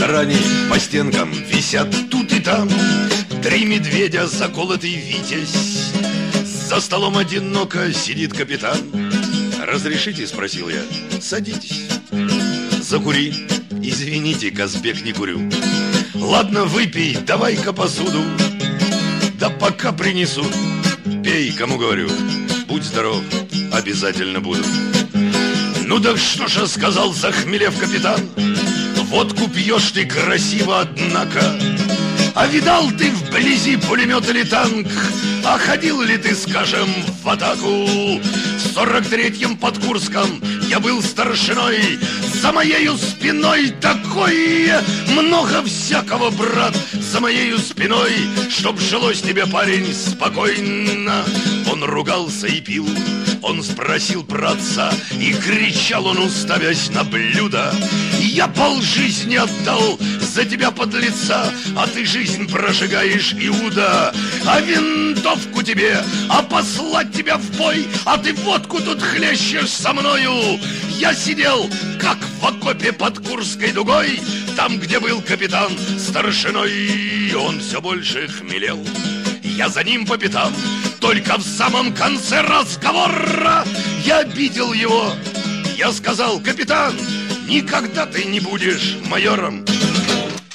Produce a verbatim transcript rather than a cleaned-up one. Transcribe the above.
ресторане по стенкам висят тут и там три медведя, заколотый витязь. За столом одиноко сидит капитан. «Разрешите?» — спросил я. «Садитесь». «Закури». «Извините, Казбек, не курю». «Ладно, выпей, давай-ка посуду». «Да пока принесу». «Пей, кому говорю». «Будь здоров, обязательно буду». «Ну так что ж», — сказал, захмелев капитан, «водку пьешь ты красиво, однако. А видал ты вблизи пулемет или танк? А ходил ли ты, скажем, в атаку? В сорок третьем под Курском я был старшиной. За моею спиной такое много всякого, брат, за моею спиной, чтоб жилось тебе, парень, спокойно». Он ругался и пил. Он спросил братца, и кричал он, уставясь на блюдо: «Я полжизни отдал за тебя, подлеца, а ты жизнь прожигаешь, Иуда. А винтовку тебе, а послать тебя в бой, а ты водку тут хлещешь со мною». Я сидел, как в окопе под Курской дугой, там, где был капитан старшиной, и он все больше хмелел. Я за ним по пятам. Только в самом конце разговора я обидел его. Я сказал: «Капитан, никогда ты не будешь майором».